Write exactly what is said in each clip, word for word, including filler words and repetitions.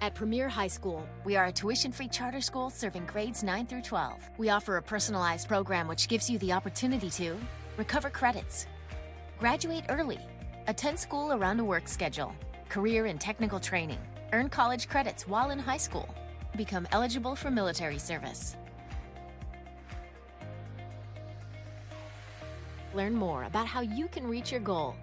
At Premier High School, we are a tuition-free charter school serving grades nine through twelve. We offer a personalized program which gives you the opportunity to recover credits, graduate early, attend school around a work schedule, career and technical training, earn college credits while in high school, become eligible for military service. Learn more about how you can reach your goal.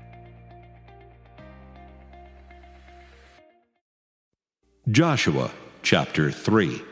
Joshua chapter three.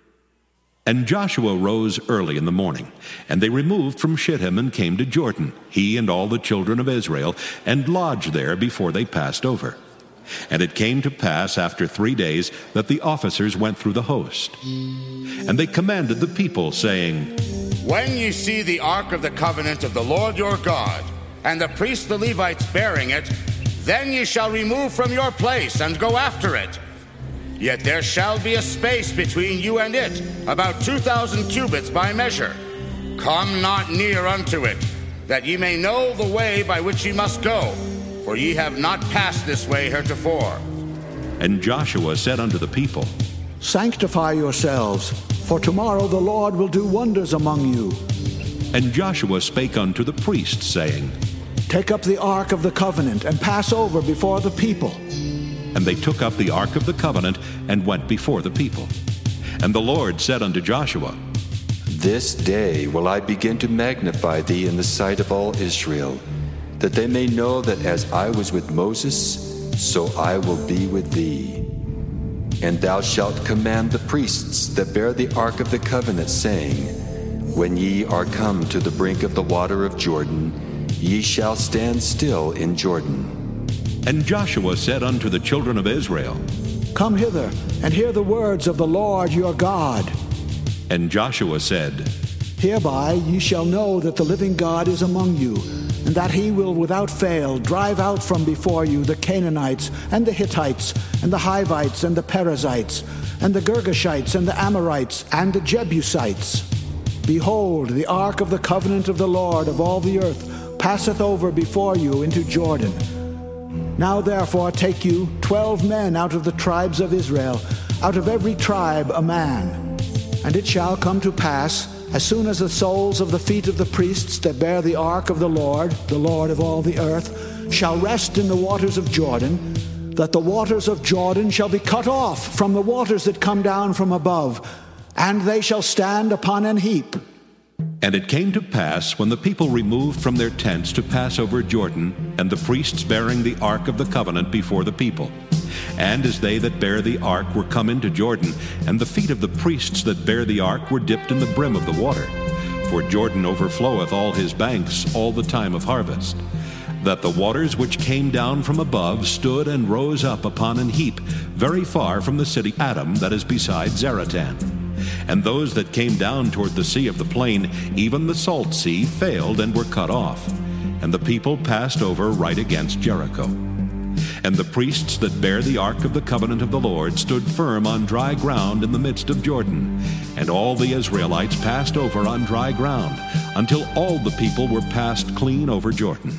And Joshua rose early in the morning, and they removed from Shittim and came to Jordan, he and all the children of Israel, and lodged there before they passed over. And it came to pass after three days that the officers went through the host. And they commanded the people, saying, When ye see the ark of the covenant of the Lord your God, and the priests the Levites bearing it, then ye shall remove from your place and go after it. Yet there shall be a space between you and it, about two thousand cubits by measure. Come not near unto it, that ye may know the way by which ye must go, for ye have not passed this way heretofore. And Joshua said unto the people, Sanctify yourselves, for tomorrow the Lord will do wonders among you. And Joshua spake unto the priests, saying, Take up the ark of the covenant, and pass over before the people. And they took up the ark of the covenant, and went before the people. And the Lord said unto Joshua, This day will I begin to magnify thee in the sight of all Israel, that they may know that as I was with Moses, so I will be with thee. And thou shalt command the priests that bear the ark of the covenant, saying, When ye are come to the brink of the water of Jordan, ye shall stand still in Jordan. And Joshua said unto the children of Israel, Come hither, and hear the words of the Lord your God. And Joshua said, Hereby ye shall know that the living God is among you, and that he will without fail drive out from before you the Canaanites, and the Hittites, and the Hivites, and the Perizzites, and the Girgashites, and the Amorites, and the Jebusites. Behold, the ark of the covenant of the Lord of all the earth passeth over before you into Jordan. Now therefore take you twelve men out of the tribes of Israel, out of every tribe a man. And it shall come to pass, as soon as the soles of the feet of the priests that bear the ark of the Lord, the Lord of all the earth, shall rest in the waters of Jordan, that the waters of Jordan shall be cut off from the waters that come down from above, and they shall stand upon an heap. And it came to pass, when the people removed from their tents to pass over Jordan, and the priests bearing the ark of the covenant before the people, and as they that bear the ark were come into Jordan, and the feet of the priests that bear the ark were dipped in the brim of the water, for Jordan overfloweth all his banks all the time of harvest, that the waters which came down from above stood and rose up upon an heap, very far from the city Adam that is beside Zaratan. And those that came down toward the sea of the plain, even the salt sea, failed and were cut off. And the people passed over right against Jericho. And the priests that bear the ark of the covenant of the Lord stood firm on dry ground in the midst of Jordan. And all the Israelites passed over on dry ground, until all the people were passed clean over Jordan.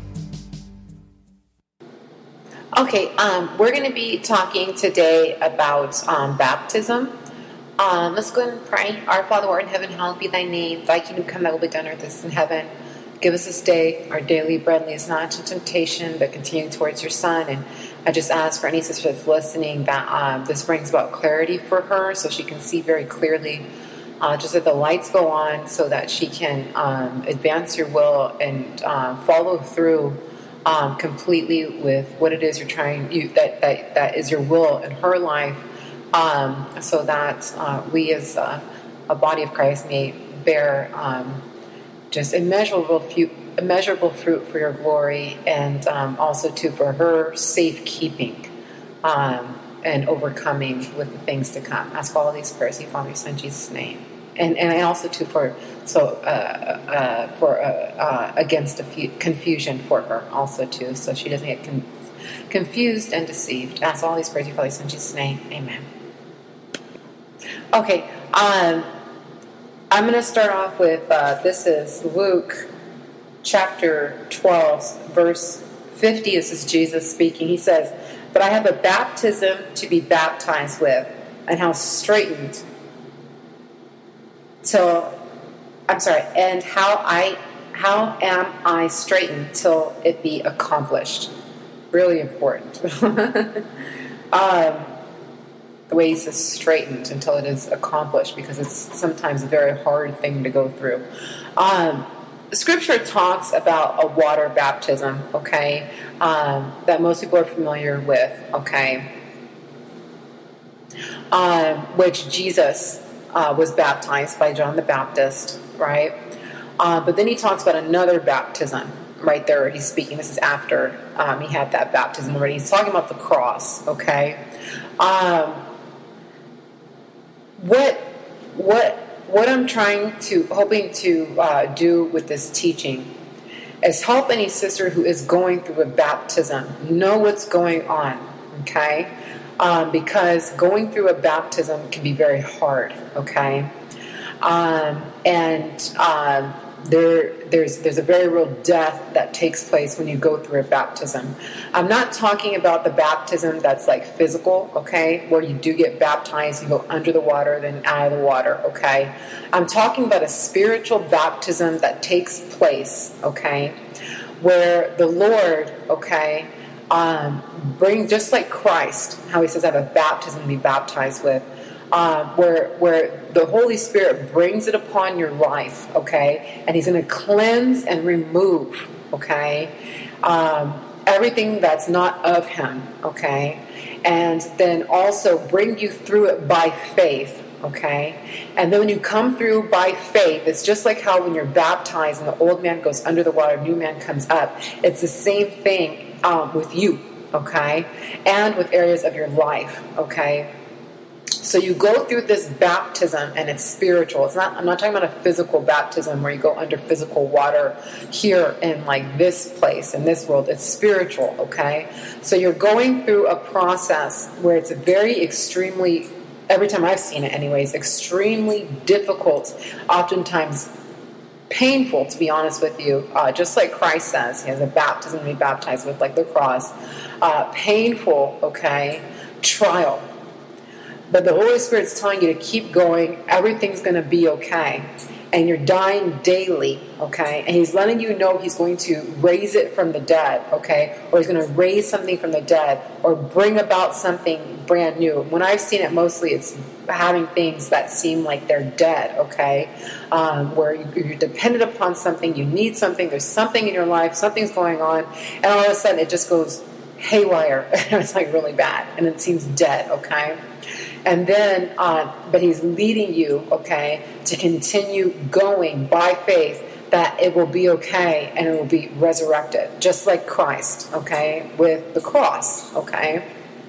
Okay, um, we're going to be talking today about um, baptism. Um, let's go ahead and pray. Our Father, who art in heaven, hallowed be thy name. Thy kingdom come, thy will be done on earth as in heaven. Give us this day our daily bread. Lead us not into temptation, but continue towards your Son. And I just ask for any sister that's listening that um, this brings about clarity for her, so she can see very clearly. Uh, just that the lights go on, so that she can um, advance your will and uh, follow through um, completely with what it is you're trying. You, that that that is your will in her life. Um, so that uh, we as a, a body of Christ may bear um, just immeasurable, fu- immeasurable fruit for your glory, and um, also too for her safekeeping um, and overcoming with the things to come. Ask all of these prayers, in Father, Son, Jesus' name, and and also too for so uh, uh, for uh, uh, against the confusion for her also too, so she doesn't get con- confused and deceived. Ask all these prayers, in Father, Son, Jesus' name, amen. Okay, um, I'm going to start off with, uh, this is Luke chapter twelve, verse fifty. This is Jesus speaking. He says, but I have a baptism to be baptized with, and how straightened till I'm sorry, and how I how am I straightened till it be accomplished? Really important. um, the way he says straightened until it is accomplished, because it's sometimes a very hard thing to go through. Um, Scripture talks about a water baptism, okay, um, that most people are familiar with, okay, um, which Jesus uh, was baptized by John the Baptist, right? Uh, but then he talks about another baptism right there. He's speaking, this is after um, he had that baptism already. He's talking about the cross, okay? Um, what, what, What I'm trying to, hoping to uh, do with this teaching is help any sister who is going through a baptism know what's going on, okay? Um, because going through a baptism can be very hard, okay? Um, and um, there, there's there's a very real death that takes place when you go through a baptism. I'm not talking about the baptism that's like physical, okay, where you do get baptized, you go under the water, then out of the water, okay. I'm talking about a spiritual baptism that takes place, okay, where the Lord, okay, um, bring, just like Christ, how he says, I have a baptism to be baptized with, uh, where where the Holy Spirit brings it upon your life, okay, and he's going to cleanse and remove, okay, um, everything that's not of him, okay, and then also bring you through it by faith, okay, and then when you come through by faith, it's just like how when you're baptized and the old man goes under the water, new man comes up. It's the same thing um, with you, okay, and with areas of your life, okay. So you go through this baptism, and it's spiritual. It's not. I'm not talking about a physical baptism where you go under physical water here in like this place in this world. It's spiritual, okay? So you're going through a process where it's very extremely, every time I've seen it anyways, extremely difficult, oftentimes painful, to be honest with you. Uh, just like Christ says, he has a baptism to be baptized with, like the cross. Uh, painful, okay, trial. But the Holy Spirit's telling you to keep going. Everything's going to be okay. And you're dying daily, okay? And he's letting you know he's going to raise it from the dead, okay? Or he's going to raise something from the dead or bring about something brand new. When I've seen it, mostly it's having things that seem like they're dead, okay? Um, where you're dependent upon something, you need something, there's something in your life, something's going on, and all of a sudden it just goes haywire. It's like really bad, and it seems dead, okay? And then, uh, but he's leading you, okay, to continue going by faith that it will be okay and it will be resurrected, just like Christ, okay, with the cross, okay?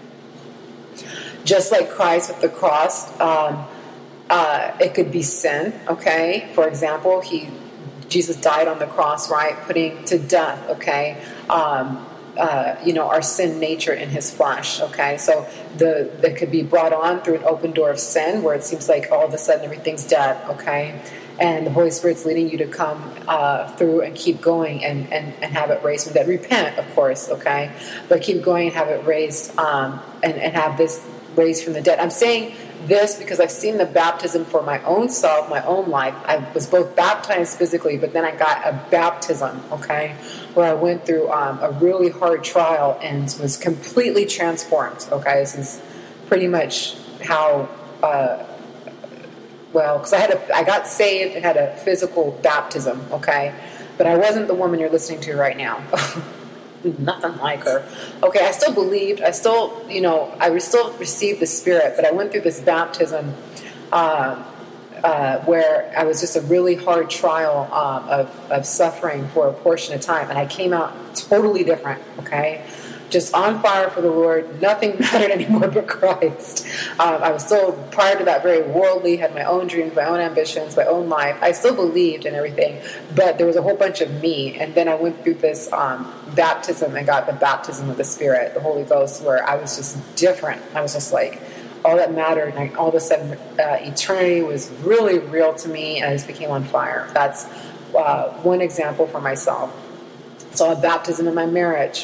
Just like Christ with the cross, um, uh, it could be sin, okay? For example, he Jesus died on the cross, right, putting to death, okay, um, Uh, you know, our sin nature in his flesh, okay? So the that could be brought on through an open door of sin where it seems like all of a sudden everything's dead, okay? And the Holy Spirit's leading you to come uh, through and keep going and, and, and have it raised from the dead. Repent, of course, okay? But keep going and have it raised um, and, and have this raised from the dead. I'm saying this because I've seen the baptism for my own self, my own life. I was both baptized physically, but then I got a baptism, okay, where I went through um, a really hard trial and was completely transformed, okay? This is pretty much how, uh, well, because I had a, I got saved and had a physical baptism, okay? But I wasn't the woman you're listening to right now. Nothing like her. Okay, I still believed. I still, you know, I still received the Spirit, but I went through this baptism uh, uh, where I was just a really hard trial um, of, of suffering for a portion of time, and I came out totally different, okay? Just on fire for the Lord. Nothing mattered anymore but Christ. Um, I was still, prior to that, very worldly, had my own dreams, my own ambitions, my own life. I still believed in everything, but there was a whole bunch of me. And then I went through this um, baptism and got the baptism of the Spirit, the Holy Ghost, where I was just different. I was just like, all that mattered. And I, all of a sudden, uh, eternity was really real to me, and I just became on fire. That's uh, one example for myself. So a baptism in my marriage,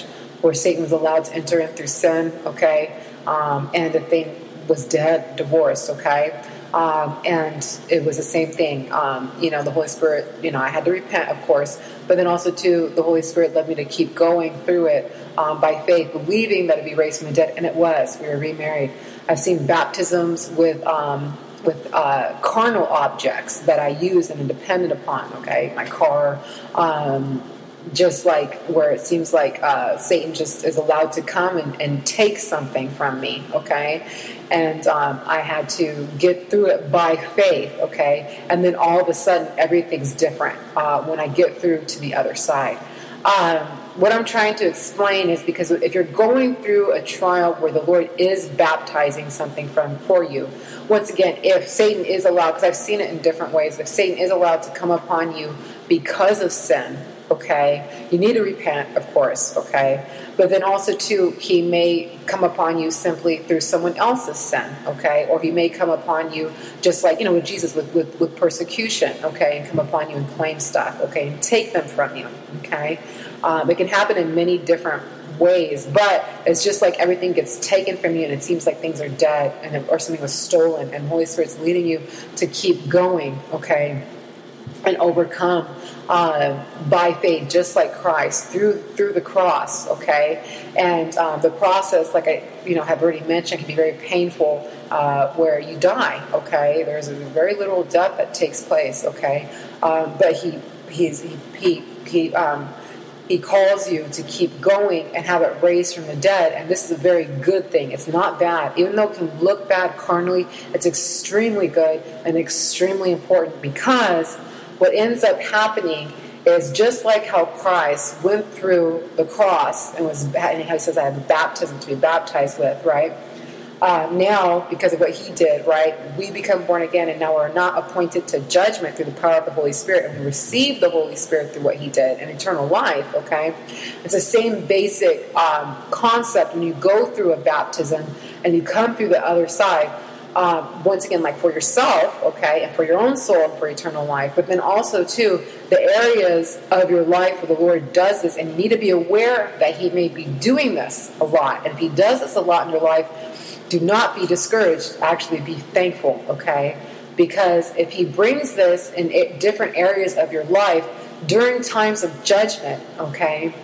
where Satan was allowed to enter in through sin, okay, um, and the thing was dead, divorced, okay, um, and it was the same thing. Um, you know, the Holy Spirit, you know, I had to repent, of course, but then also, too, the Holy Spirit led me to keep going through it um, by faith, believing that it'd be raised from the dead, and it was. We were remarried. I've seen baptisms with um, with uh, carnal objects that I use and am dependent upon, okay, my car, um, just like where it seems like uh, Satan just is allowed to come and, and take something from me, okay, and um, I had to get through it by faith, okay, and then all of a sudden everything's different uh, when I get through to the other side. Um, what I'm trying to explain is because if you're going through a trial where the Lord is baptizing something from for you, once again, if Satan is allowed, because I've seen it in different ways, if Satan is allowed to come upon you because of sin, okay, you need to repent, of course, okay, but then also, too, he may come upon you simply through someone else's sin, okay, or he may come upon you just like, you know, with Jesus, with, with, with persecution, okay, and come upon you and claim stuff, okay, and take them from you, okay. Um, it can happen in many different ways, but it's just like everything gets taken from you and it seems like things are dead and or something was stolen, and the Holy Spirit's leading you to keep going, okay, and overcome uh, by faith, just like Christ through through the cross, okay. And um, the process, like I you know have already mentioned, can be very painful, uh, where you die, okay. There's a very little death that takes place, okay. Um, but he he's he he, he um, He calls you to keep going and have it raised from the dead. And this is a very good thing. It's not bad. Even though it can look bad carnally, it's extremely good and extremely important, because what ends up happening is just like how Christ went through the cross and was, and he says, I have a baptism to be baptized with, right? Uh, now, because of what he did, right, we become born again, and now we're not appointed to judgment through the power of the Holy Spirit, and we receive the Holy Spirit through what he did, and eternal life, okay? It's the same basic um, concept when you go through a baptism and you come through the other side, um, once again, like for yourself, okay, and for your own soul and for eternal life, but then also, too, the areas of your life where the Lord does this, and you need to be aware that he may be doing this a lot, and if he does this a lot in your life, do not be discouraged. Actually, be thankful, okay? Because if he brings this in different areas of your life during times of judgment, okay,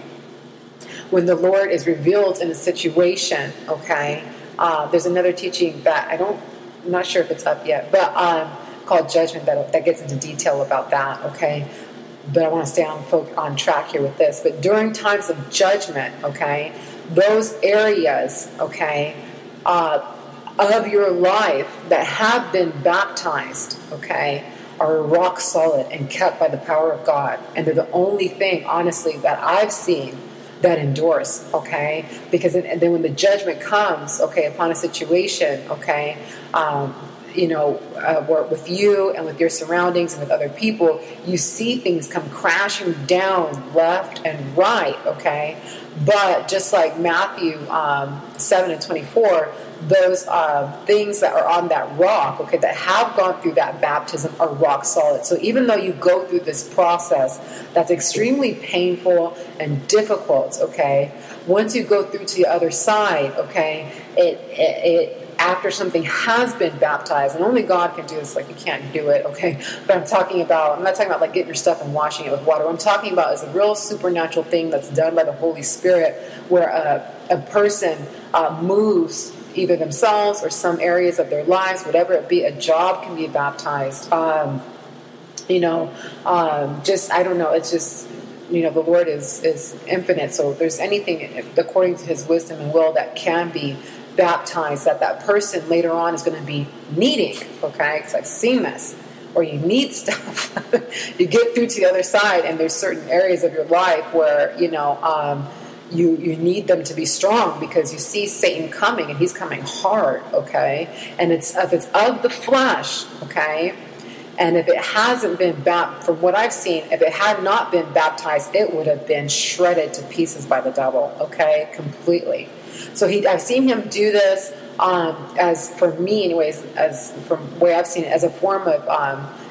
when the Lord is revealed in a situation, okay, uh, there's another teaching that I don't, I'm not sure if it's up yet, but um, called Judgment that, that gets into detail about that, okay? But I want to stay on, on track here with this. But during times of judgment, okay, those areas, okay, Uh, of your life that have been baptized, okay, are rock solid and kept by the power of God. And they're the only thing, honestly, that I've seen that endures, okay? Because it, and then when the judgment comes, okay, upon a situation, okay, um, you know, uh, where with you and with your surroundings and with other people, you see things come crashing down left and right, okay? But just like Matthew um, seven and twenty-four, those uh, things that are on that rock, okay, that have gone through that baptism are rock solid. So even though you go through this process that's extremely painful and difficult, okay, once you go through to the other side, okay, it, it, it after something has been baptized, and only God can do this, like you can't do it, okay? But I'm talking about, I'm not talking about like getting your stuff and washing it with water. What I'm talking about is a real supernatural thing that's done by the Holy Spirit, where a, a person uh, moves either themselves or some areas of their lives, whatever it be. A job can be baptized. Um, you know, um, just, I don't know, it's just, you know, the Lord is, is infinite. So if there's anything according to his wisdom and will that can be baptized that that person later on is going to be needing, okay, because I've seen this, or you need stuff. You get through to the other side, and there's certain areas of your life where, you know, um, you you need them to be strong, because you see Satan coming, and he's coming hard, okay, and it's if it's of the flesh, okay, and if it hasn't been baptized, from what I've seen, if it had not been baptized, it would have been shredded to pieces by the devil, okay, completely. So he, I've seen him do this, um, as for me anyways, as from the way I've seen it, as a form of um,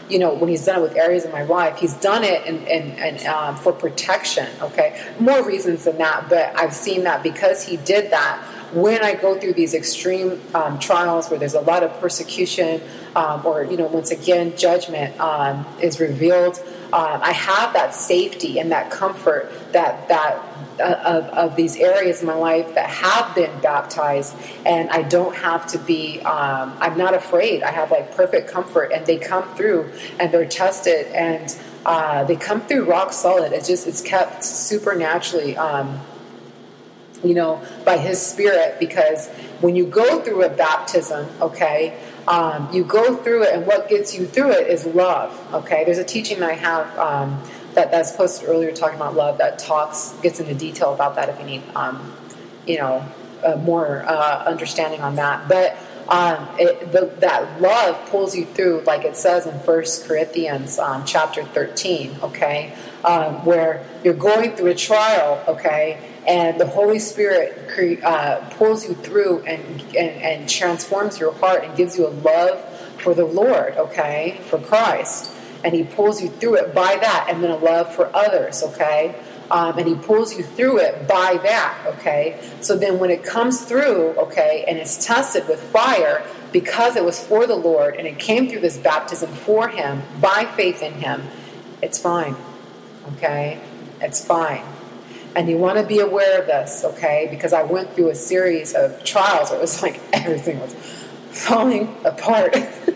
you know, when he's done it with areas of my life, he's done it and and, and um, for protection, okay? More reasons than that, but I've seen that because he did that, when I go through these extreme um, trials where there's a lot of persecution um, or, you know, once again, judgment um, is revealed, uh, I have that safety and that comfort that that uh, of, of these areas in my life that have been baptized, and I don't have to be, um, I'm not afraid. I have like perfect comfort, and they come through and they're tested, and uh, they come through rock solid. It's just, it's kept supernaturally, um, you know, by his Spirit, because when you go through a baptism, okay, um, you go through it, and what gets you through it is love, okay? There's a teaching that I have um, that, that's posted earlier talking about love that talks, gets into detail about that if you need, um, you know, uh, more uh, understanding on that. But um, it, the, that love pulls you through, like it says in First Corinthians um, chapter thirteen, okay, um, where you're going through a trial, okay, and the Holy Spirit cre- uh, pulls you through and, and and transforms your heart and gives you a love for the Lord, okay, for Christ. And he pulls you through it by that, and then a love for others, okay? Um, and he pulls you through it by that, okay? So then when it comes through, okay, and it's tested with fire, because it was for the Lord, and it came through this baptism for him, by faith in him, it's fine, okay? It's fine. And you want to be aware of this, okay? Because I went through a series of trials where it was like everything was falling apart.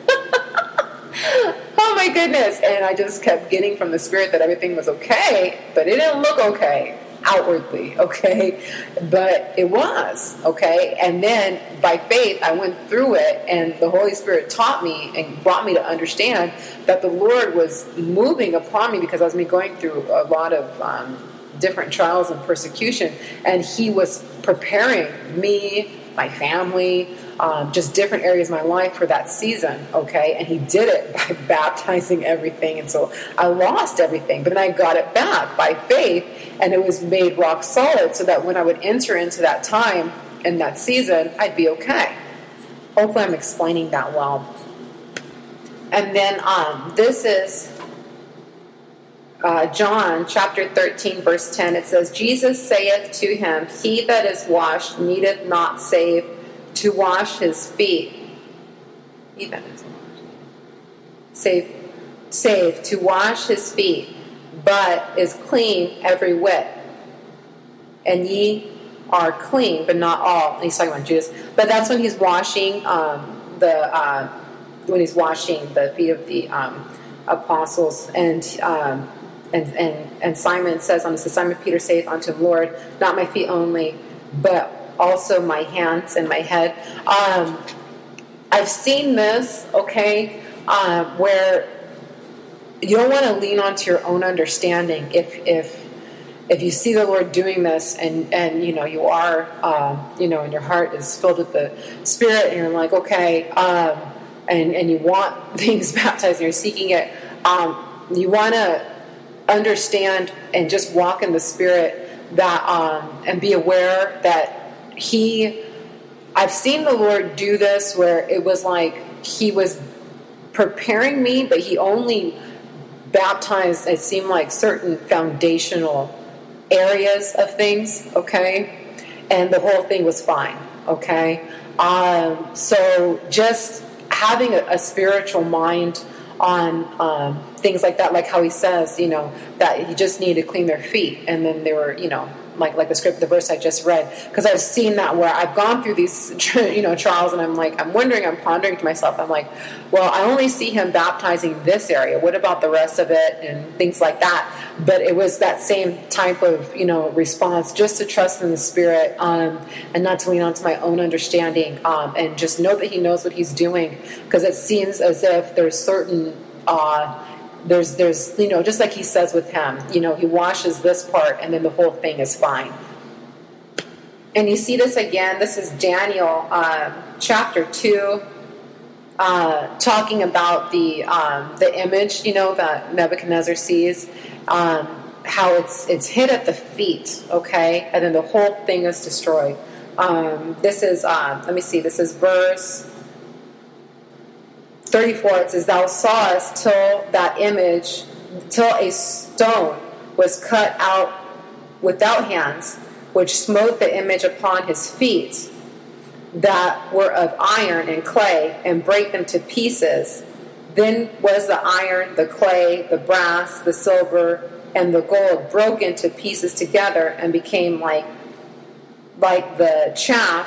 Oh my goodness. And I just kept getting from the Spirit that everything was okay, but it didn't look okay outwardly, okay? But it was, okay? And then by faith, I went through it, and the Holy Spirit taught me and brought me to understand that the Lord was moving upon me, because I was going through a lot of um, different trials and persecution, and he was preparing me, my family, um, just different areas of my life for that season, okay? And he did it by baptizing everything, and so I lost everything, but then I got it back by faith, and it was made rock solid, so that when I would enter into that time in that season, I'd be okay. Hopefully I'm explaining that well. And then um, this is Uh, John chapter thirteen verse ten. It says, Jesus saith to him, he that is washed needeth not save to wash his feet. He that is washed. Save, save to wash his feet, but is clean every whit. And ye are clean, but not all. And he's talking about Judas. But that's when he's washing um, the uh, when he's washing the feet of the um, apostles. And um, And, and and Simon says on this, Simon Peter saith unto him, Lord, not my feet only, but also my hands and my head. Um, I've seen this, okay, uh, where you don't want to lean onto your own understanding. If if if you see the Lord doing this, and and you know you are, uh, you know, and your heart is filled with the Spirit, and you're like, okay, um, and and you want things baptized, and you're seeking it, um, you want to understand and just walk in the Spirit, that um, and be aware that he, I've seen the Lord do this where it was like he was preparing me, but he only baptized, it seemed like, certain foundational areas of things, okay, and the whole thing was fine, okay. Um, so just having a, a spiritual mind on um, things like that, like how he says, you know, that he just needed to clean their feet, and then they were, you know, like like the script, the verse I just read, because I've seen that where I've gone through these, you know, trials, and I'm like, I'm wondering, I'm pondering to myself, I'm like, well, I only see him baptizing this area. What about the rest of it and things like that? But it was that same type of, you know, response, just to trust in the Spirit, um, and not to lean onto my own understanding, um, and just know that he knows what he's doing, because it seems as if there's certain uh, There's, there's, you know, just like he says with him, you know, he washes this part, and then the whole thing is fine. And you see this again. This is Daniel um, chapter two, uh, talking about the um, the image, you know, that Nebuchadnezzar sees, um, how it's it's hit at the feet, okay, and then the whole thing is destroyed. Um, this is, uh, let me see, this is verse thirty-four, it says, thou sawest till that image, till a stone was cut out without hands, which smote the image upon his feet, that were of iron and clay, and brake them to pieces. Then was the iron, the clay, the brass, the silver, and the gold broken to pieces together, and became like, like the chaff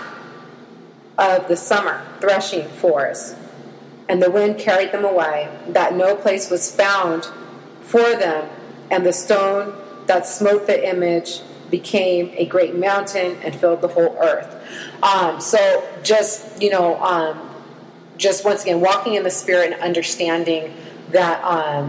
of the summer threshing floors. And the wind carried them away, that no place was found for them, and the stone that smote the image became a great mountain and filled the whole earth. Um, so just, you know, um, just once again, walking in the Spirit and understanding that um,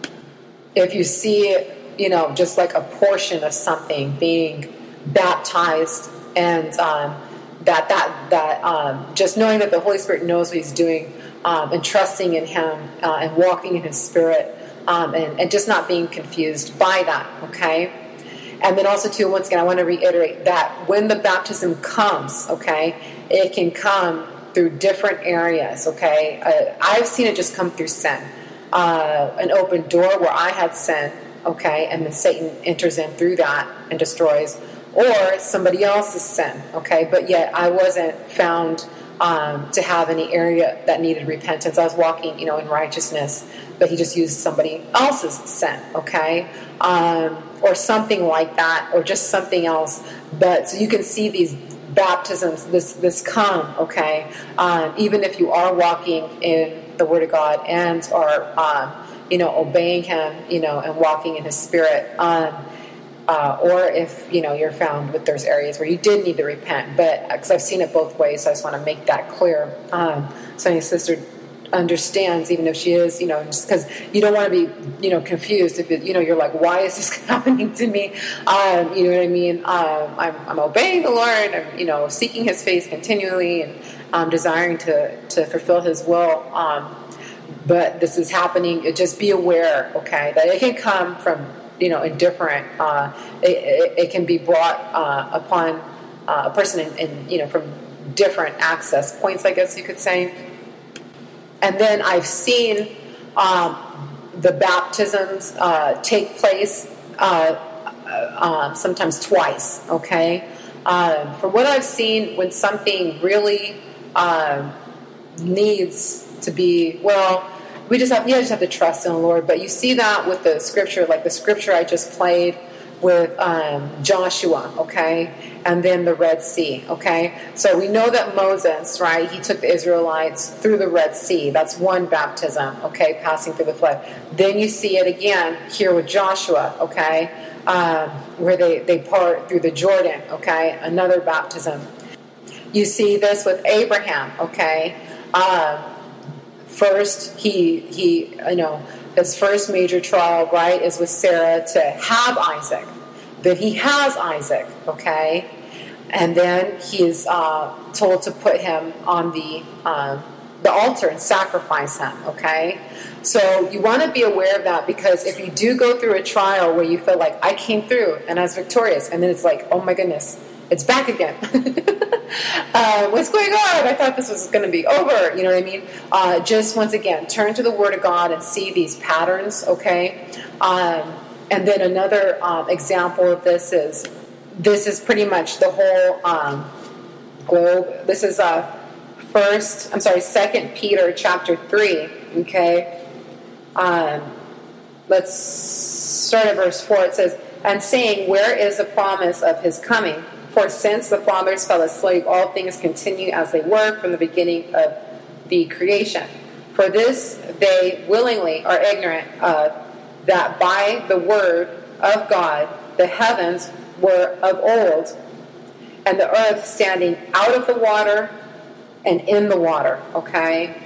if you see, you know, just like a portion of something being baptized, and um, that, that, that um, just knowing that the Holy Spirit knows what he's doing, um, and trusting in him uh, and walking in his Spirit, um, and, and just not being confused by that, okay? And then also, too, once again, I want to reiterate that when the baptism comes, okay, it can come through different areas, okay? Uh, I've seen it just come through sin. Uh, an open door where I had sin, okay, and then Satan enters in through that and destroys, or somebody else's sin, okay? But yet I wasn't found um, to have any area that needed repentance. I was walking, you know, in righteousness, but he just used somebody else's sin, okay? Um, or something like that, or just something else. But so you can see these baptisms, this this come, okay? Um, even if you are walking in the Word of God and are, um, you know, obeying Him, you know, and walking in His Spirit, um, uh, or if, you know, you're found with those areas where you did need to repent. But because I've seen it both ways, so I just want to make that clear. Um, so my sister understands, even if she is, you know, just because you don't want to be, you know, confused. If it, you know, you're like, why is this happening to me? Um, you know what I mean? Um, I'm, I'm obeying the Lord. I'm, you know, seeking His face continually, and um, desiring to to fulfill His will. Um, but this is happening. Just be aware, okay, that it can come from, you know, in different. Uh, it, it, it can be brought uh, upon uh, a person in, in, you know, from different access points, I guess you could say. And then I've seen um, the baptisms uh, take place uh, uh, sometimes twice, okay? Um, from what I've seen, when something really um, needs to be, well, we just have, you just have to trust in the Lord. But you see that with the scripture, like the scripture I just played with um, Joshua, okay? And then the Red Sea, okay? So we know that Moses, right, he took the Israelites through the Red Sea. That's one baptism, okay, passing through the flood. Then you see it again here with Joshua, okay, um, where they, they part through the Jordan, okay, another baptism. You see this with Abraham, okay? Um, first, he, he, you know, his first major trial, right, is with Sarah to have Isaac. Then he has Isaac, okay? And then he is uh, told to put him on the um, the altar and sacrifice him, okay? So you want to be aware of that, because if you do go through a trial where you feel like, I came through and I was victorious, and then it's like, oh my goodness, it's back again. uh, what's going on? I thought this was going to be over. You know what I mean? Uh, just once again, turn to the Word of God and see these patterns, okay? Um, and then another um, example of this is, this is pretty much the whole um, globe. This is uh, first, I'm sorry, Second Peter chapter three, okay? Um, let's start at verse four. It says, and saying, where is the promise of His coming? For since the fathers fell asleep, all things continue as they were from the beginning of the creation. For this they willingly are ignorant of, that by the word of God the heavens were of old, and the earth standing out of the water and in the water, okay?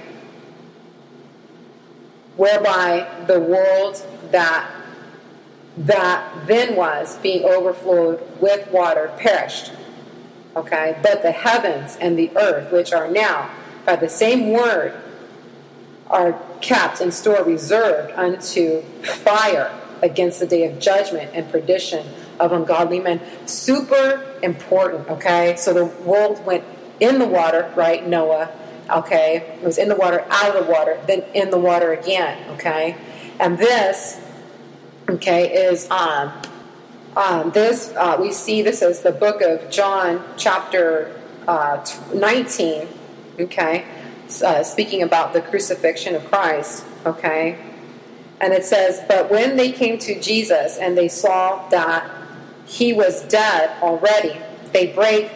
Whereby the world that that then was, being overflowed with water, perished. Okay? But the heavens and the earth, which are now, by the same word, are kept in store, reserved unto fire against the day of judgment and perdition of ungodly men. Super important, okay? So the world went in the water, right, Noah, okay? It was in the water, out of the water, then in the water again, okay? And this, okay, is, um, um, this, uh, we see this as the book of John, chapter uh, nineteen, okay? Uh, speaking about the crucifixion of Christ, okay? And it says, but when they came to Jesus and they saw that he was dead already, they brake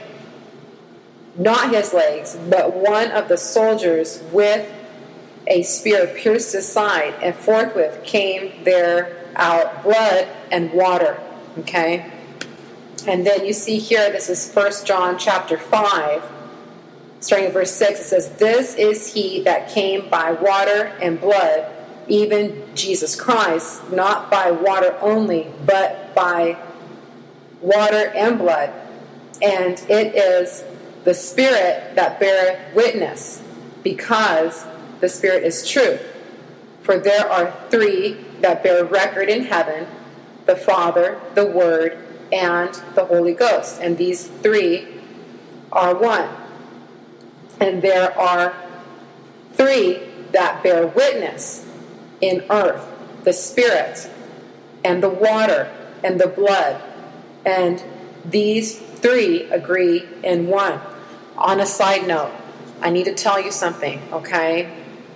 not his legs, but one of the soldiers with a spear pierced his side, and forthwith came there out blood and water. Okay? And then you see here, this is First John chapter five, starting at verse six, it says, this is he that came by water and blood, even Jesus Christ, not by water only, but by water and blood. And it is the Spirit that beareth witness, because the Spirit is true. For there are three that bear record in heaven, the Father, the Word, and the Holy Ghost. And these three are one. And there are three that bear witness in earth, the Spirit, and the water, and the blood. And these three agree in one. On a side note, I need to tell you something, okay?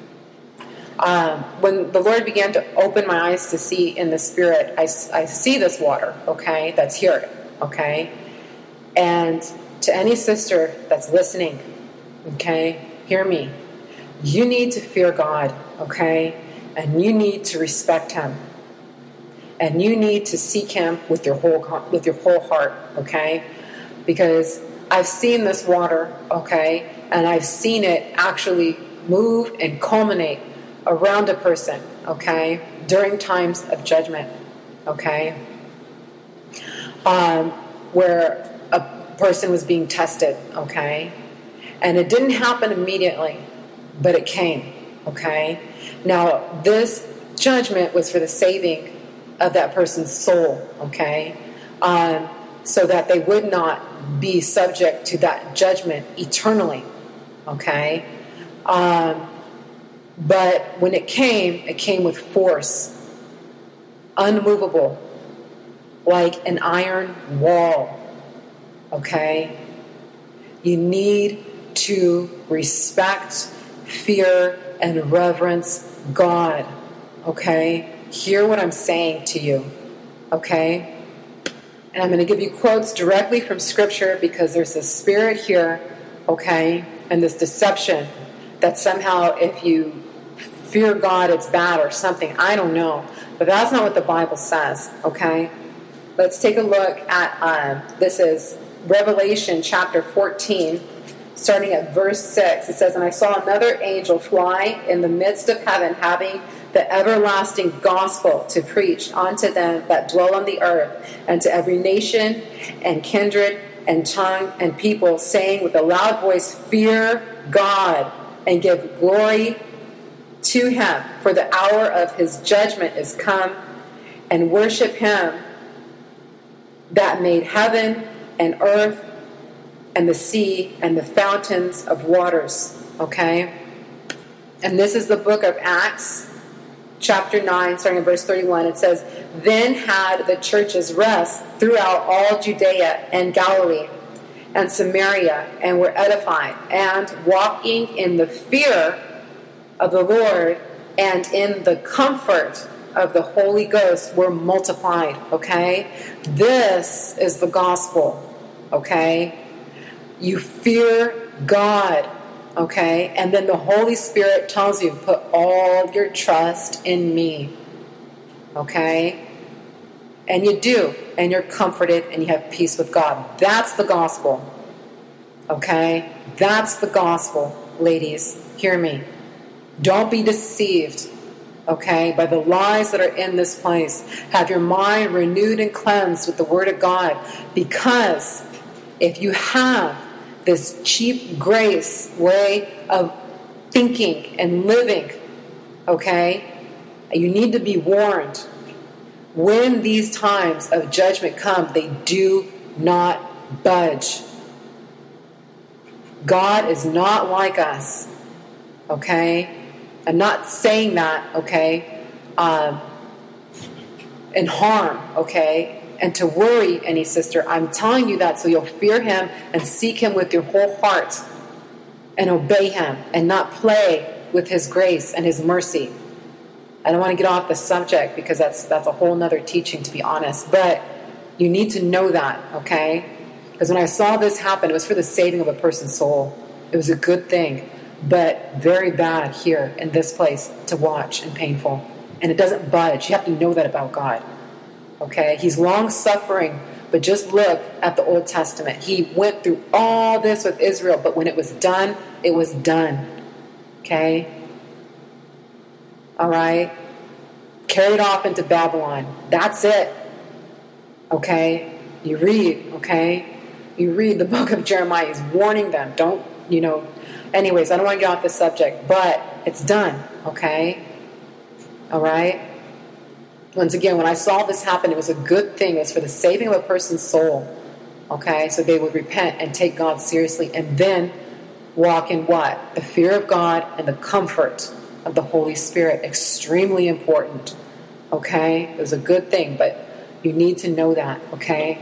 Um, when the Lord began to open my eyes to see in the Spirit, I, I see this water, okay, that's here, okay? And to any sister that's listening, okay, hear me. You need to fear God, okay? And you need to respect Him. And you need to seek Him with your whole with your whole heart, okay? Because I've seen this water, okay, and I've seen it actually move and culminate around a person, okay, during times of judgment, okay, um, where a person was being tested, okay, and it didn't happen immediately, but it came, okay. Now, this judgment was for the saving of that person's soul, okay, um, so that they would not be subject to that judgment eternally, okay? Um, but when it came, it came with force, unmovable, like an iron wall, okay? You need to respect, fear, and reverence God, okay? Hear what I'm saying to you, okay? And I'm going to give you quotes directly from Scripture, because there's this spirit here, okay, and this deception that somehow if you fear God, it's bad or something. I don't know. But that's not what the Bible says, okay? Let's take a look at, uh, this is Revelation chapter fourteen, starting at verse six. It says, and I saw another angel fly in the midst of heaven, having the everlasting gospel to preach unto them that dwell on the earth, and to every nation and kindred and tongue and people, saying with a loud voice, fear God and give glory to Him, for the hour of His judgment is come, and worship Him that made heaven and earth and the sea and the fountains of waters. Okay? And this is the book of Acts, chapter nine, starting at verse thirty-one. It says, then had the churches rest throughout all Judea and Galilee and Samaria, and were edified, and walking in the fear of the Lord and in the comfort of the Holy Ghost were multiplied. Okay? This is the gospel. Okay? You fear God. Okay? And then the Holy Spirit tells you, put all your trust in me. Okay? And you do. And you're comforted and you have peace with God. That's the gospel. Okay? That's the gospel, ladies. Hear me. Don't be deceived, okay, by the lies that are in this place. Have your mind renewed and cleansed with the Word of God. Because if you have this cheap grace way of thinking and living, okay, you need to be warned. When these times of judgment come, they do not budge. God is not like us. okay? I'm not saying that, okay, um, in harm, okay, and to worry any sister. I'm telling you that so you'll fear him and seek him with your whole heart and obey him and not play with his grace and his mercy. I don't want to get off the subject because that's that's a whole nother teaching, to be honest, but you need to know that, okay? Because when I saw this happen, it was for the saving of a person's soul. It was a good thing, but very bad here in this place to watch and painful. And it doesn't budge. You have to know that about God. Okay? He's long-suffering, but just look at the Old Testament. He went through all this with Israel, but when it was done, it was done. Okay? All right? Carried off into Babylon. That's it. Okay? You read, okay? You read the book of Jeremiah. He's warning them. Don't, you know... Anyways, I don't want to get off the subject, but it's done, okay? All right? Once again, when I saw this happen, it was a good thing. It was for the saving of a person's soul, okay? So they would repent and take God seriously and then walk in what? The fear of God and the comfort of the Holy Spirit. Extremely important, okay? It was a good thing, but you need to know that, okay?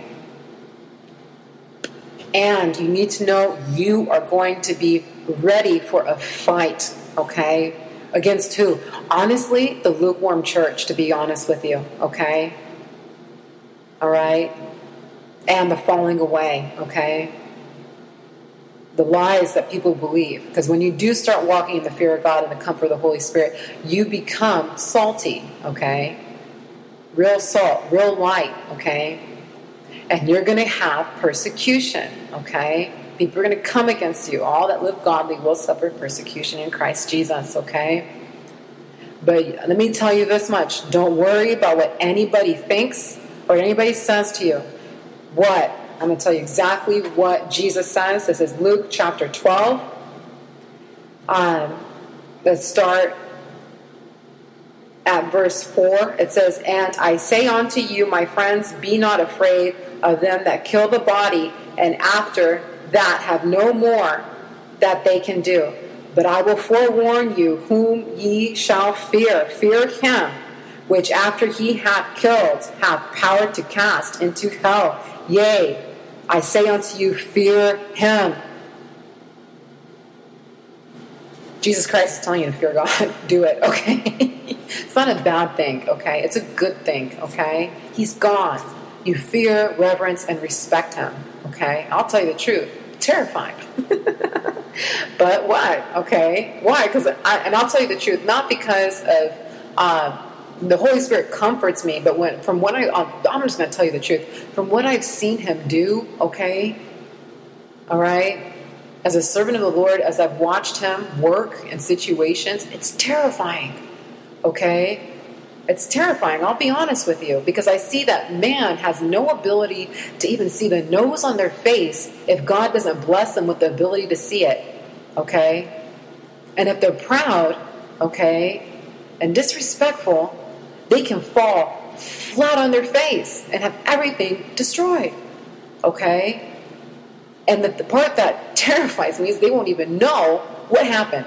And you need to know you are going to be ready for a fight, okay? Against who? Honestly, the lukewarm church, to be honest with you, okay? All right? And the falling away, okay? The lies that people believe. Because when you do start walking in the fear of God and the comfort of the Holy Spirit, you become salty, okay? Real salt, real light, okay? And you're going to have persecution, okay? People are going to come against you. All that live godly will suffer persecution in Christ Jesus, okay? But let me tell you this much. Don't worry about what anybody thinks or anybody says to you. What? I'm going to tell you exactly what Jesus says. This is Luke chapter twelve. Um, let's start at verse four. It says, "And I say unto you, my friends, be not afraid of them that kill the body, and after that have no more that they can do. But I will forewarn you whom ye shall fear. Fear him, which after he hath killed hath power to cast into hell. Yea, I say unto you, fear him." Jesus Christ is telling you to fear God. Do it, okay? It's not a bad thing, okay? It's a good thing, okay? He's God. You fear, reverence, and respect him, okay? I'll tell you the truth. Terrifying. But why? Okay? Why? Because I, and I'll tell you the truth, not because of uh, the Holy Spirit comforts me, but when from what I, I'm just going to tell you the truth. From what I've seen him do, okay? All right? As a servant of the Lord, as I've watched him work in situations, it's terrifying, okay? It's terrifying, I'll be honest with you, because I see that man has no ability to even see the nose on their face if God doesn't bless them with the ability to see it, okay? And if they're proud, okay, and disrespectful, they can fall flat on their face and have everything destroyed, okay? And the, the part that terrifies me is they won't even know what happened.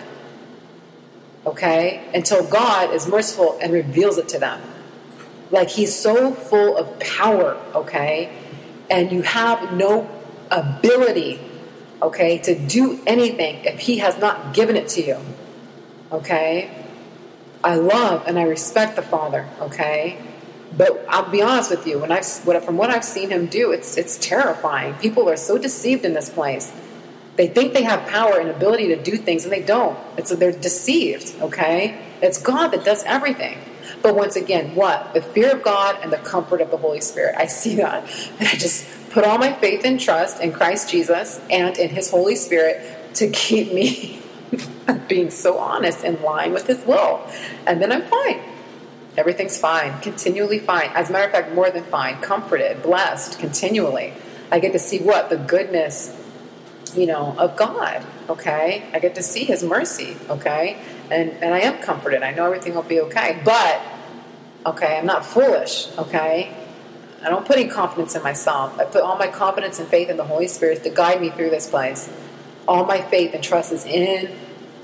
Okay? Until God is merciful and reveals it to them. Like he's so full of power, okay? And you have no ability, okay, to do anything if he has not given it to you. Okay? I love and I respect the Father, okay? But I'll be honest with you, when I've from what I've seen him do, it's it's terrifying. People are so deceived in this place. They think they have power and ability to do things, and they don't. It's they're deceived, okay? It's God that does everything. But once again, what? The fear of God and the comfort of the Holy Spirit. I see that. And I just put all my faith and trust in Christ Jesus and in his Holy Spirit to keep me being so honest in line with his will. And then I'm fine. Everything's fine. Continually fine. As a matter of fact, more than fine. Comforted, blessed, continually. I get to see what? The goodness, you know, of God, okay? I get to see his mercy, okay? And and I am comforted. I know everything will be okay. But, okay, I'm not foolish, okay? I don't put any confidence in myself. I put all my confidence and faith in the Holy Spirit to guide me through this place. All my faith and trust is in